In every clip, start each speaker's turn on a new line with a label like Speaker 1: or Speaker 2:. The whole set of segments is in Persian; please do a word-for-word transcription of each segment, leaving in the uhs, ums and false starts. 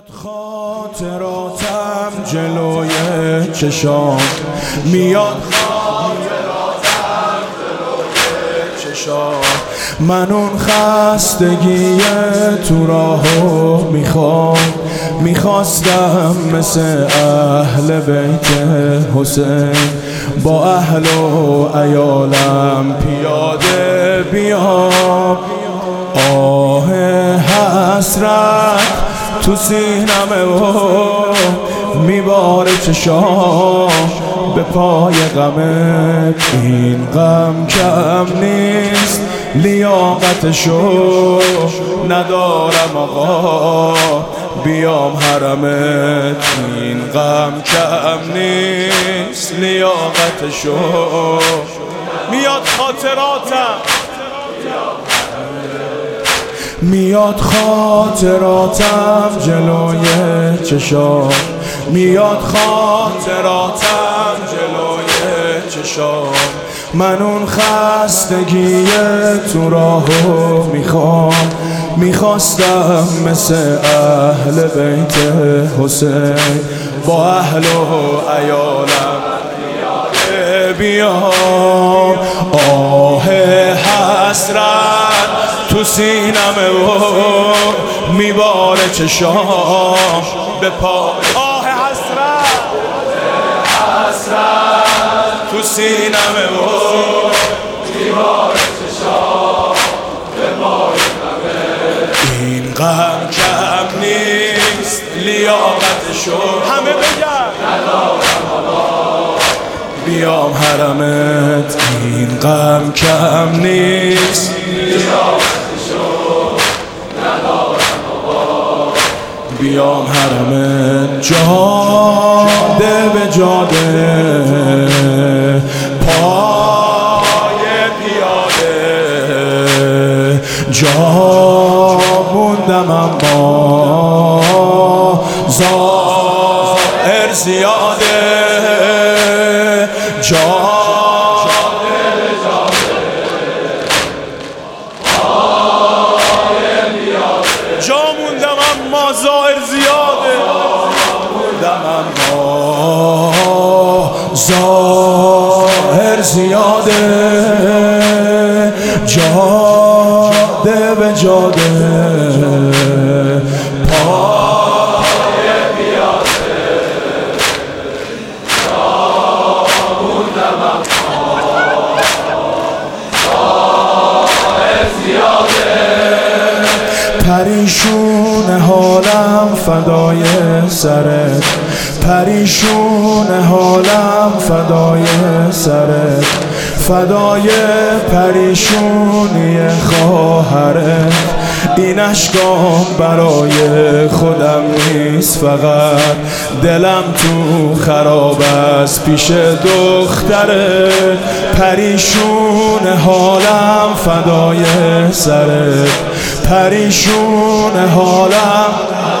Speaker 1: میاد خاطراتم جلوی چشام، میاد خاطراتم جلوی چشام. من اون خستگی تو راهو میخوام، میخواستم مثل اهل بیت حسین با اهل و عیالم پیاده بیام. آه حسرت تو سینمه و میباره چشام به پای غمت. این غم کم نیست لیاقتشو ندارم آقا بیام حرمت. این غم کم نیست لیاقتشو. میاد خاطراتم میاد خاطراتم جلوی چشام، میاد خاطراتم جلوی چشام. من اون خستگی تو راهو میخوام، میخواستم مثل اهل بیت حسین با اهل و عیالم بیام. آه حسرت تو سینمه و میباره چشام به پا. آه حسرت حسرت تو سینمه و میباره چشام به پای غمت. این غم کم نیست لیاقتشو همه بگن ندارم آقا بیام حرمت. این غم کم نیست لیاقتشو ندارم آقا بیام حرمت. جاده به جاده پای پیاده جا موندم اما ظاهر زیاده. جاده به جاده پای پیاده جا موندم اما ظاهر زیاده. موندم اما ظاهر زیاده. جاده به جاده پای پیاده جا موندم اما ظاهر زیاده. پریشون حالم فدای سرت، پریشون حالم فدای سرت، فدای پریشونی خواهرت. این اشکام برای خودم نیست فقط، دلم تو خراب است پیش دخترت. پریشون حالم فدای سرت، پریشون حالم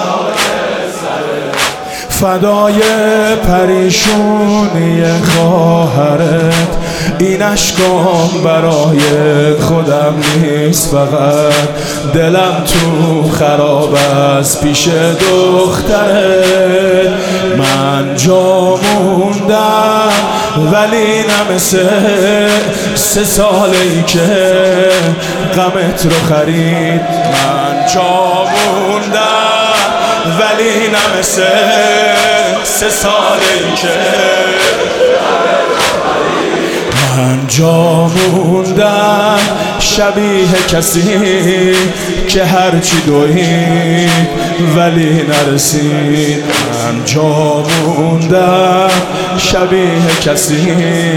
Speaker 1: فدای پریشونی خواهرت. این اشکام برای خودم نیست فقط، دلم تو خراب است پیش دخترت. من جا موندم ولی نه مثل سه سالی که غمت رو خرید. من جا موندم ولی نه مثل سه سالی که من جا موندم شبیه کسی که هرچی دوید ولی نرسید. من جا موندم شبیه کسی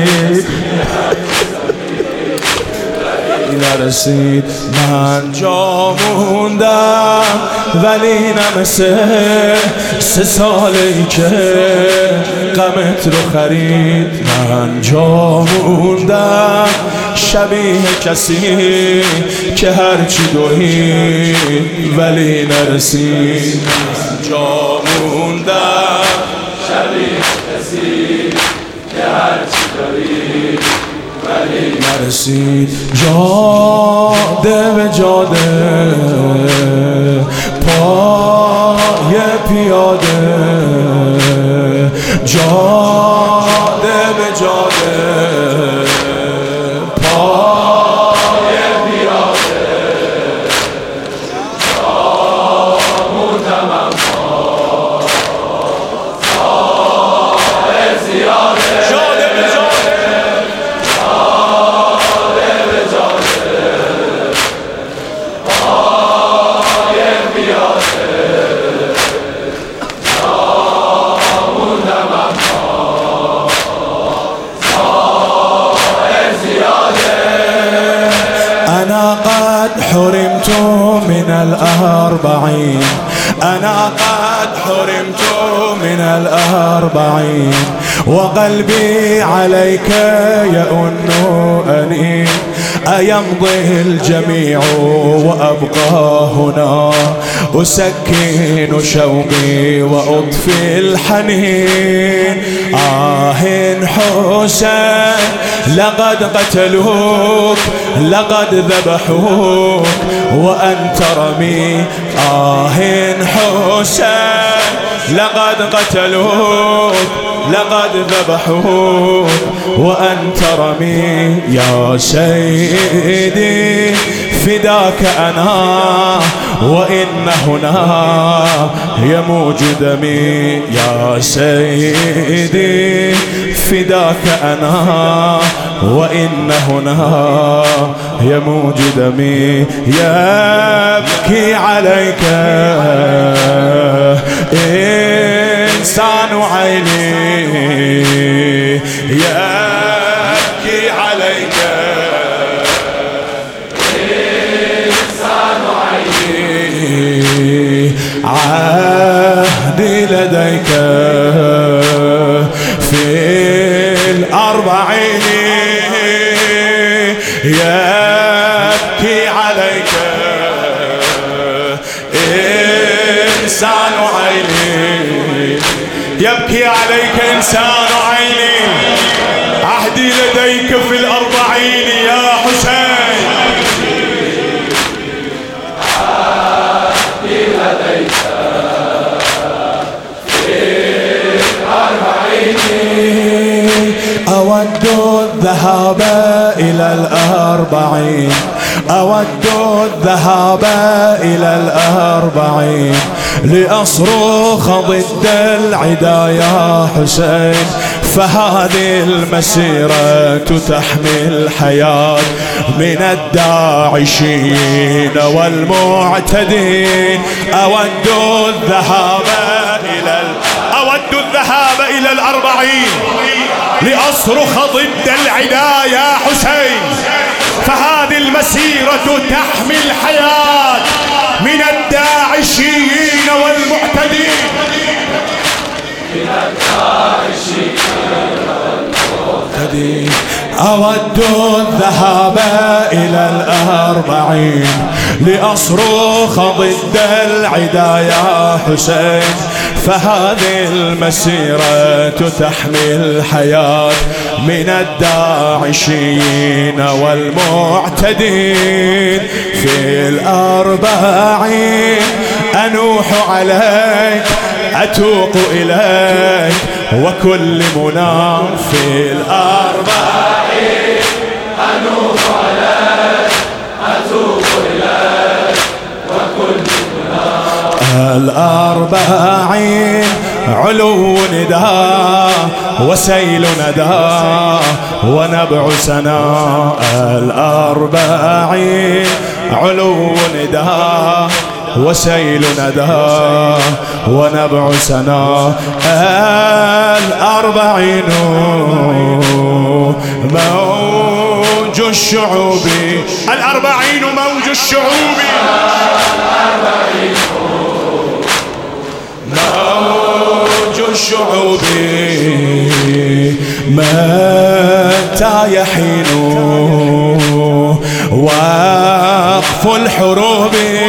Speaker 1: نرسید. من جا موندم ولی نه مثل سه سالی که غمت رو خرید. من جا موندم شبیه کسی که هرچی دوید ولی نرسید. من جا موندم شبیه کسی که هرچی دوید ولی نرسید. جاده به جاده پای پیاده جاده به جاده پای پیاده جامون تمام پای زیاده جاده به جاده جاده به جاده پای پیاده جامون تمام أنا قد حرمت من الأربعين أنا قد حرمت من الأربعين وقلبي عليك يئن أنين أيمضي الجميع وأبقى هنا أسكن شوقي وأطفي الحنين آه حسين لقد قتلوك لقد ذبحوك وأنت رمي آه حسين لقد قتلوك لقد ذبحوك وأنت رمي يا سيدي فداك أنا وإن هنا يموج دمي يا سيدي فداك أنا وإن هنا يموج دمي يبكي عليك إنسان عيني يبكي عليك إنسان عيني عهدي لديك في الأربعين يبكي عليك إنسان عيني يبكي عليك إنسان عيني عهدي لديك في الأربعين يا حسين عهدي لديك في الأربعين أود الذهاب إلى الأربعين أود الذهاب إلى الأربعين لأصرخ ضد العدا يا حسين فهذه المسيرة تحمي الحياة من الداعشين والمعتدين أود الذهاب إلى أود الذهاب إلى الأربعين لأصرخ ضد العدا يا حسين فهذه المسيرة تحمي الحياة من الداعشين والمعتدين من الداعشين والمعتدين أود الذهاب إلى الأربعين لأصرخ ضد العدا يا حسين فهذه المسيرة تحمي الحياة من الداعشين والمعتدين في الأربعين أنوح عليك أتوق إليك وكل منى في الأربعين أنوح عليك أتوق إليك وكل منى الأربعين علو نداء وسيل نداء ونبع سناء الأربعين علو نداء وسيل نداء ونبع سناء الأربعين موج الشعوب الأربعين موج الشعوب موج الشعوب متى يحين وقف الحروب